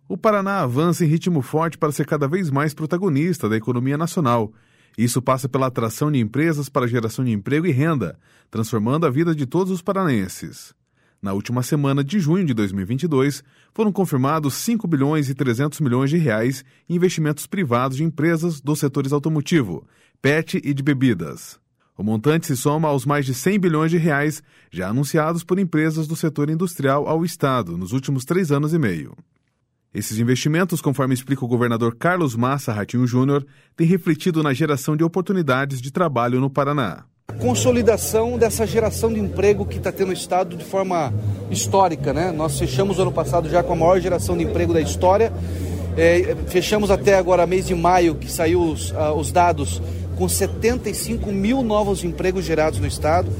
O Paraná avança em ritmo forte para ser cada vez mais protagonista da economia nacional. Isso passa pela atração de empresas para a geração de emprego e renda, transformando a vida de todos os paranaenses. Na última semana de junho de 2022, foram confirmados 5 bilhões e 300 milhões de reais em investimentos privados de empresas dos setores automotivo, PET e de bebidas. O montante se soma aos mais de 100 bilhões de reais já anunciados por empresas do setor industrial ao Estado nos últimos 3 anos e meio. Esses investimentos, conforme explica o governador Carlos Massa Ratinho Júnior, têm refletido na geração de oportunidades de trabalho no Paraná. Consolidação dessa geração de emprego que está tendo no Estado de forma histórica, né? Nós fechamos o ano passado já com a maior geração de emprego da história. Fechamos até agora, mês de maio, que saiu os dados, com 75 mil novos empregos gerados no Estado.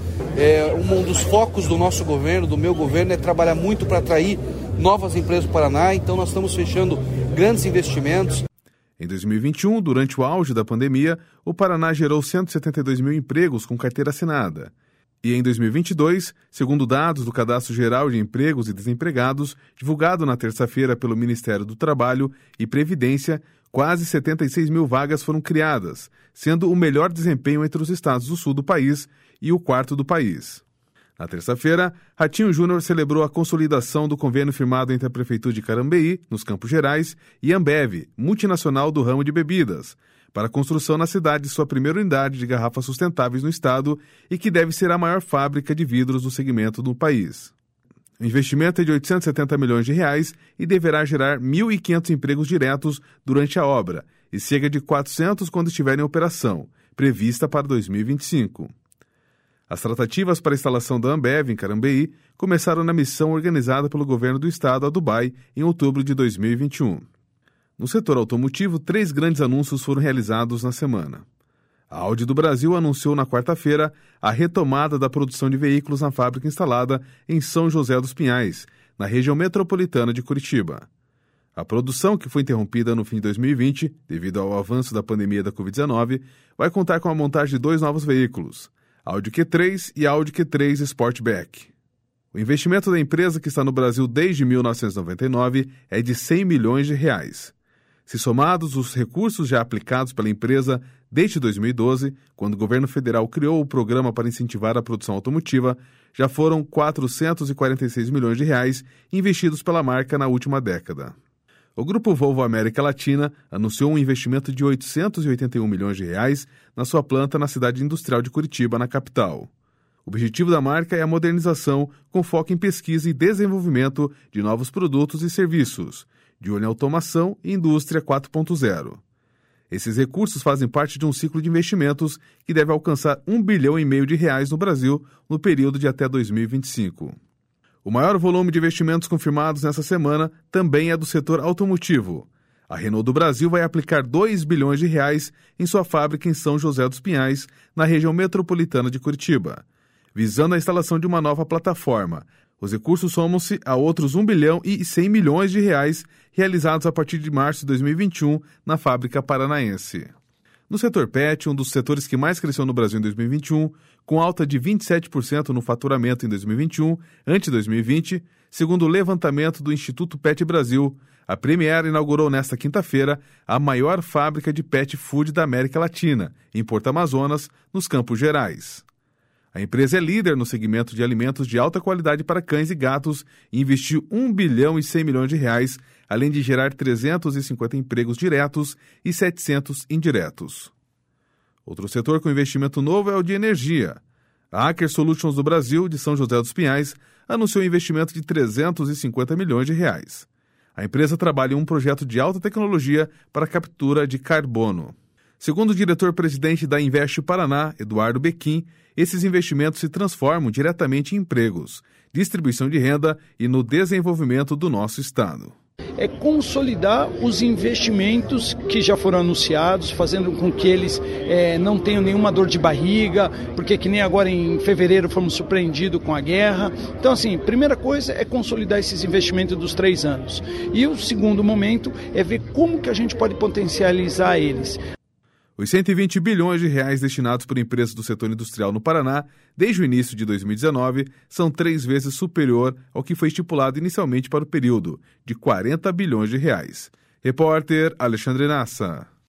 Um dos focos do nosso governo, do meu governo, é trabalhar muito para atrair novas empresas do Paraná. Então nós estamos fechando grandes investimentos. Em 2021, durante o auge da pandemia, o Paraná gerou 172 mil empregos com carteira assinada. E em 2022, segundo dados do Cadastro Geral de Empregos e Desempregados, divulgado na terça-feira pelo Ministério do Trabalho e Previdência, quase 76 mil vagas foram criadas, sendo o melhor desempenho entre os estados do sul do país e o quarto do país. Na terça-feira, Ratinho Júnior celebrou a consolidação do convênio firmado entre a Prefeitura de Carambeí, nos Campos Gerais, e Ambev, multinacional do ramo de bebidas, para a construção na cidade de sua primeira unidade de garrafas sustentáveis no estado e que deve ser a maior fábrica de vidros do segmento do país. O investimento é de 870 milhões de reais e deverá gerar 1.500 empregos diretos durante a obra e cerca de 400 quando estiver em operação, prevista para 2025. As tratativas para a instalação da Ambev em Carambeí começaram na missão organizada pelo governo do estado a Dubai em outubro de 2021. No setor automotivo, 3 grandes anúncios foram realizados na semana. A Audi do Brasil anunciou na quarta-feira a retomada da produção de veículos na fábrica instalada em São José dos Pinhais, na região metropolitana de Curitiba. A produção, que foi interrompida no fim de 2020, devido ao avanço da pandemia da Covid-19, vai contar com a montagem de 2 novos veículos, Audi Q3 e Audi Q3 Sportback. O investimento da empresa, que está no Brasil desde 1999, é de 100 milhões de reais. Se somados os recursos já aplicados pela empresa desde 2012, quando o governo federal criou o programa para incentivar a produção automotiva, já foram 446 milhões de reais investidos pela marca na última década. O Grupo Volvo América Latina anunciou um investimento de 881 milhões de reais na sua planta na cidade industrial de Curitiba, na capital. O objetivo da marca é a modernização com foco em pesquisa e desenvolvimento de novos produtos e serviços, de olho em automação e indústria 4.0. Esses recursos fazem parte de um ciclo de investimentos que deve alcançar 1,5 bilhão de reais no Brasil no período de até 2025. O maior volume de investimentos confirmados nessa semana também é do setor automotivo. A Renault do Brasil vai aplicar 2 bilhões de reais em sua fábrica em São José dos Pinhais, na região metropolitana de Curitiba, visando a instalação de uma nova plataforma. Os recursos somam-se a outros 1 bilhão e 100 milhões de reais realizados a partir de março de 2021 na fábrica paranaense. No setor PET, um dos setores que mais cresceu no Brasil em 2021, com alta de 27% no faturamento em 2021, ante 2020, segundo o levantamento do Instituto PET Brasil, a Premier inaugurou nesta quinta-feira a maior fábrica de pet food da América Latina, em Porto Amazonas, nos Campos Gerais. A empresa é líder no segmento de alimentos de alta qualidade para cães e gatos e investiu 1 bilhão e 100 milhões de reais, além de gerar 350 empregos diretos e 700 indiretos. Outro setor com investimento novo é o de energia. A Aker Solutions do Brasil, de São José dos Pinhais, anunciou um investimento de 350 milhões de reais. A empresa trabalha em um projeto de alta tecnologia para a captura de carbono. Segundo o diretor-presidente da Invest Paraná, Eduardo Bequim, esses investimentos se transformam diretamente em empregos, distribuição de renda e no desenvolvimento do nosso estado. É consolidar os investimentos que já foram anunciados, fazendo com que eles não tenham nenhuma dor de barriga, porque que nem agora em fevereiro fomos surpreendidos com a guerra. Então, assim, primeira coisa é consolidar esses investimentos dos 3 anos. E o segundo momento é ver como que a gente pode potencializar eles. Os 120 bilhões de reais destinados por empresas do setor industrial no Paraná, desde o início de 2019, são 3 vezes superior ao que foi estipulado inicialmente para o período, de 40 bilhões de reais. Repórter Alexandre Nassa.